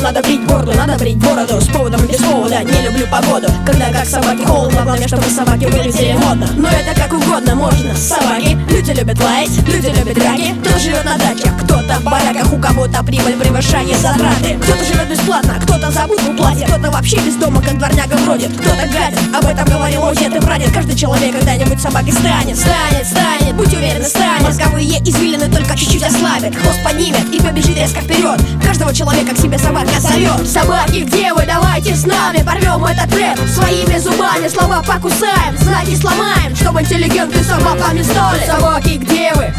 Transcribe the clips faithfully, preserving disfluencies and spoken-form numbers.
надо брить бороду, надо брить бороду. С поводом и без повода, не люблю погоду. Когда как собаки холодно, главное, чтобы собаки вылетели модно. Но это как угодно можно. Собаки, люди любят лаять, люди любят драки. Кто живет на дачах, кто-то в бараках, у кого-то прибыль превышает затраты. Кто-то живет бесплатно, кто-то за будку платит, кто-то вообще без дома, как дворняга бродит. Кто-то гадит, об этом говорил мой дед и прадед. Каждый человек когда-нибудь собакой станет. Станет, станет, будь уверен, станет. Мозговые извилины только чуть-чуть ослабят, хвост поднимет и побежит резко вперед. Каждого человека к себе собака зовет. Собаки, где вы? Давайте с нами порвем этот рэп. Своими зубами слова покусаем, знаки сломаем, чтобы интеллигенты собаками стали. Собаки, где вы?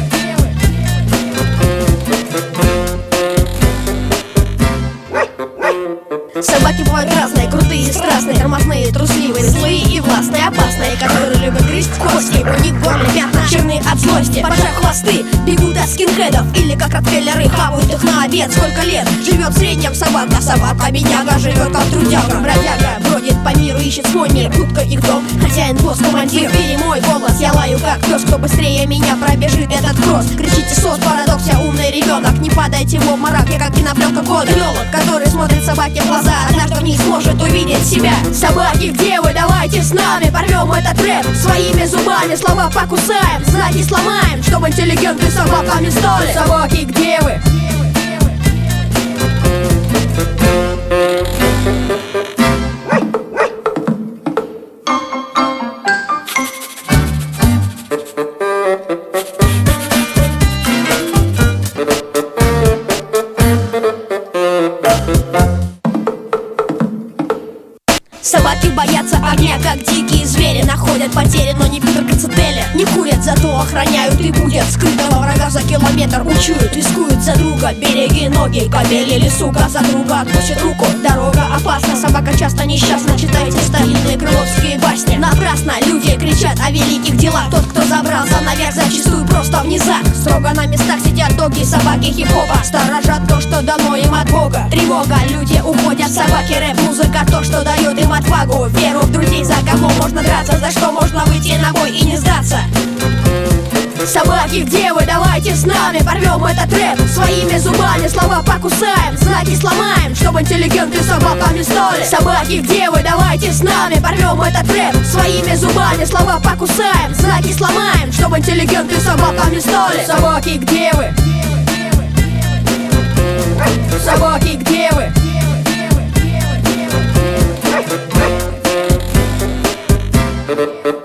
Собаки бывают разные, крутые и страстные, тормозные, трусливые, злые и властные, опасные, которые любят грызть кости. У них в горле пятна, черные от злости, поджав хвосты, бегут от скинхедов или как ротвейлеры, хавают их на обед. Сколько лет живет в среднем собака? Собака-бедняга живет как трудяга. Бродяга бродит по миру, ищет свой мир, будка их дом, хозяин босс, командир. В мире мой голос, я лаю как пес, кто быстрее меня пробежит этот кросс. Кричите сос, парадокс, я умный ребенок, не падайте в обморок, я как кинопленка код релок, который смотрит собаке в глаза, однажды в них сможет увидеть себя. Собаки, где вы? Давайте с нами порвем этот рэп. Своими зубами слова покусаем, знаки сломаем, чтобы интеллигенты собаками стали. Собаки, где вы? Собаки боятся огня, как дикие звери. Находят потери, но не пидоркаются цели. Не курят, зато охраняют и будят скрытого врага за километр учуют, рискуют за друга. Береги ноги, кобель или сука за друга отпустит руку. Дорога опасна, собака часто несчастна. Читайте старинные крыловские басни. Напрасно люди кричат о великих делах. Тот, кто забрался наверх, зачастую просто в низах. Строго на местах сидят доги, собаки хип-хопа, сторожат то, что дано им от Бога. Тревога, люди уходят, собаки, рэп, музыка, то, что дает им отвагу, веру в друзей, за кого можно драться, за что можно выйти на бой и не сдаться. Собаки, где вы? Давайте с нами порвем этот рэп. Своими зубами слова покусаем, знаки сломаем, чтобы интеллигенты собаками стали. Собаки, где вы? Давайте с нами порвем этот рэп. Своими зубами слова покусаем, знаки сломаем, чтобы интеллигенты собаками стали. Собаки, где вы? Собаки, где вы? Thank you.